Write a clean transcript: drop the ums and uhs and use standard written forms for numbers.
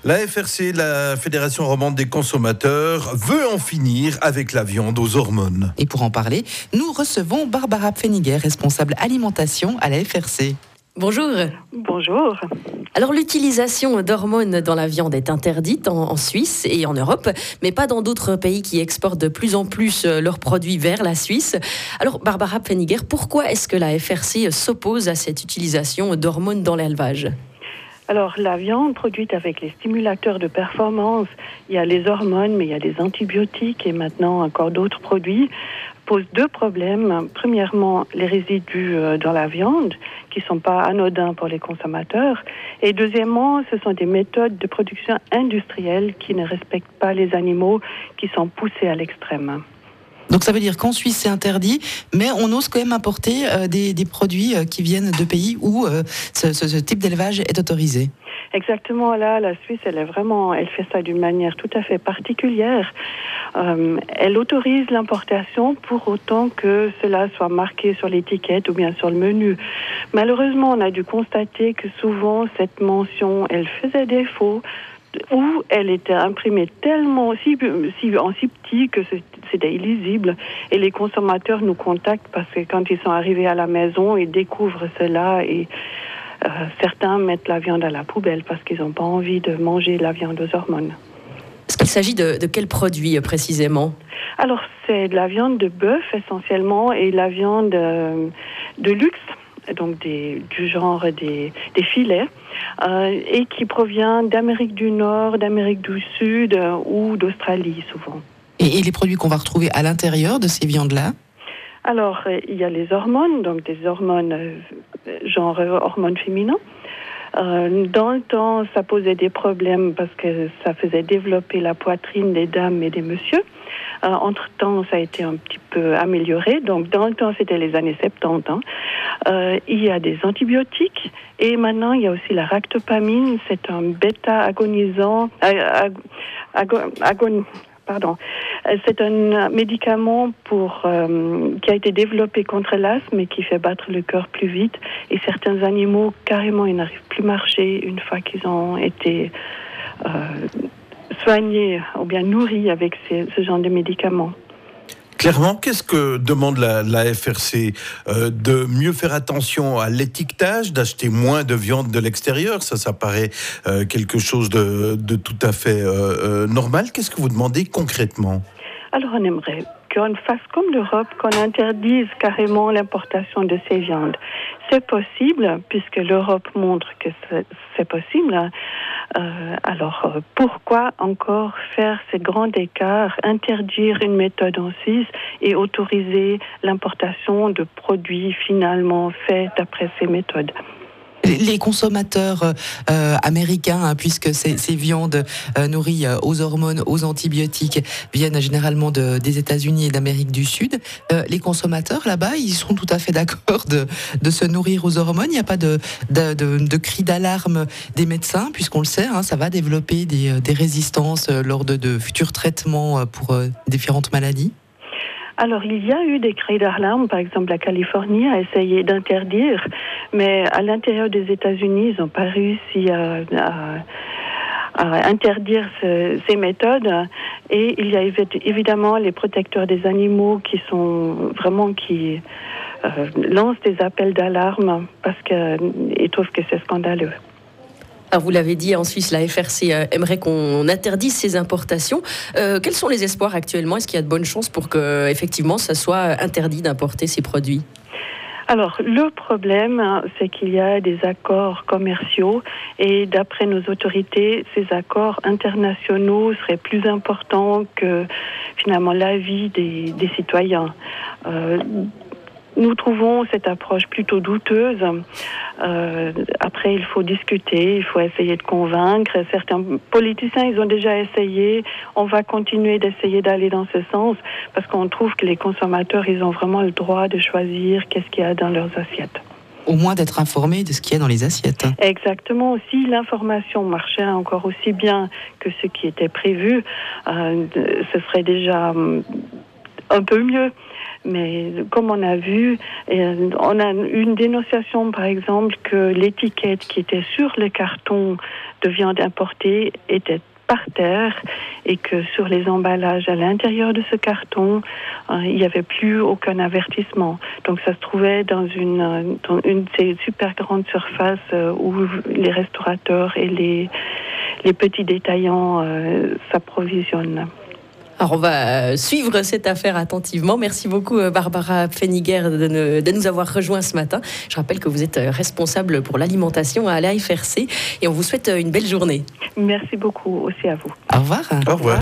La FRC, la Fédération romande des consommateurs, veut en finir avec la viande aux hormones. Et pour en parler, nous recevons Barbara Pfenniger, responsable alimentation à la FRC. Bonjour. Bonjour. Alors l'utilisation d'hormones dans la viande est interdite en Suisse et en Europe, mais pas dans d'autres pays qui exportent de plus en plus leurs produits vers la Suisse. Alors Barbara Pfenniger, pourquoi est-ce que la FRC s'oppose à cette utilisation d'hormones dans l'élevage ? Alors, la viande produite avec les stimulateurs de performance, il y a les hormones, mais il y a les antibiotiques et maintenant encore d'autres produits, posent deux problèmes. Premièrement, les résidus dans la viande, qui ne sont pas anodins pour les consommateurs. Et deuxièmement, ce sont des méthodes de production industrielle qui ne respectent pas les animaux, qui sont poussés à l'extrême. Donc ça veut dire qu'en Suisse c'est interdit, mais on ose quand même importer des produits qui viennent de pays où ce type d'élevage est autorisé. Exactement, là, la Suisse, elle fait ça d'une manière tout à fait particulière. Elle autorise l'importation pour autant que cela soit marqué sur l'étiquette ou bien sur le menu. Malheureusement, on a dû constater que souvent cette mention, elle faisait défaut, où elle était imprimée tellement en si petit que c'était illisible. Et les consommateurs nous contactent parce que quand ils sont arrivés à la maison, ils découvrent cela et certains mettent la viande à la poubelle parce qu'ils n'ont pas envie de manger la viande aux hormones. Est-ce qu'il s'agit de quel produit précisément ? Alors, c'est de la viande de bœuf essentiellement et la viande de luxe, donc du genre des filets, et qui provient d'Amérique du Nord, d'Amérique du Sud ou d'Australie souvent. Et les produits qu'on va retrouver à l'intérieur de ces viandes-là ? Alors, il y a les hormones, donc des hormones genre hormones féminins. Dans le temps, ça posait des problèmes parce que ça faisait développer la poitrine des dames et des messieurs. Entre-temps, ça a été un petit peu amélioré. Donc, dans le temps, c'était les années 70. Il y a des antibiotiques et maintenant, il y a aussi la ractopamine. C'est un bêta-agonisant... C'est un médicament qui a été développé contre l'asthme et qui fait battre le cœur plus vite. Et certains animaux, carrément, ils n'arrivent plus à marcher une fois qu'ils ont été soignés ou bien nourris avec ce genre de médicaments. Clairement, qu'est-ce que demande la FRC ? De mieux faire attention à l'étiquetage, d'acheter moins de viande de l'extérieur. Ça paraît quelque chose de tout à fait normal. Qu'est-ce que vous demandez concrètement ? Alors, on aimerait qu'on fasse comme l'Europe, qu'on interdise carrément l'importation de ces viandes. C'est possible, puisque l'Europe montre que c'est possible. Alors, pourquoi encore faire ce grand écart, interdire une méthode en Suisse et autoriser l'importation de produits finalement faits d'après ces méthodes ? Les consommateurs américains, puisque ces viandes nourries aux hormones, aux antibiotiques, viennent généralement des États-Unis et d'Amérique du Sud. Les consommateurs là-bas, ils sont tout à fait d'accord de se nourrir aux hormones. Il n'y a pas de cri d'alarme des médecins, puisqu'on le sait, ça va développer des résistances lors de futurs traitements pour différentes maladies. Alors, il y a eu des cris d'alarme. Par exemple, la Californie a essayé d'interdire, mais à l'intérieur des États-Unis, ils n'ont pas réussi à interdire ces méthodes. Et il y a évidemment les protecteurs des animaux qui lancent des appels d'alarme parce qu'ils trouvent que c'est scandaleux. Alors vous l'avez dit, en Suisse, la FRC aimerait qu'on interdise ces importations. Quels sont les espoirs actuellement ? Est-ce qu'il y a de bonnes chances pour que, effectivement, ça soit interdit d'importer ces produits ? Alors, le problème, c'est qu'il y a des accords commerciaux et d'après nos autorités, ces accords internationaux seraient plus importants que, finalement, l'avis des citoyens. Nous trouvons cette approche plutôt douteuse. Après, il faut discuter, il faut essayer de convaincre. Certains politiciens, ils ont déjà essayé. On va continuer d'essayer d'aller dans ce sens parce qu'on trouve que les consommateurs, ils ont vraiment le droit de choisir qu'est-ce qu'il y a dans leurs assiettes. Au moins d'être informés de ce qu'il y a dans les assiettes. Exactement. Si l'information marchait encore aussi bien que ce qui était prévu, ce serait déjà un peu mieux. Mais comme on a vu, on a une dénonciation, par exemple, que l'étiquette qui était sur le carton de viande importée était par terre et que sur les emballages à l'intérieur de ce carton, il n'y avait plus aucun avertissement. Donc ça se trouvait dans une de ces super grandes surfaces où les restaurateurs et les petits détaillants s'approvisionnent. Alors on va suivre cette affaire attentivement. Merci beaucoup Barbara Pfenniger de nous avoir rejoints ce matin. Je rappelle que vous êtes responsable pour l'alimentation à l'AFRC et on vous souhaite une belle journée. Merci beaucoup aussi à vous. Au revoir. Au revoir.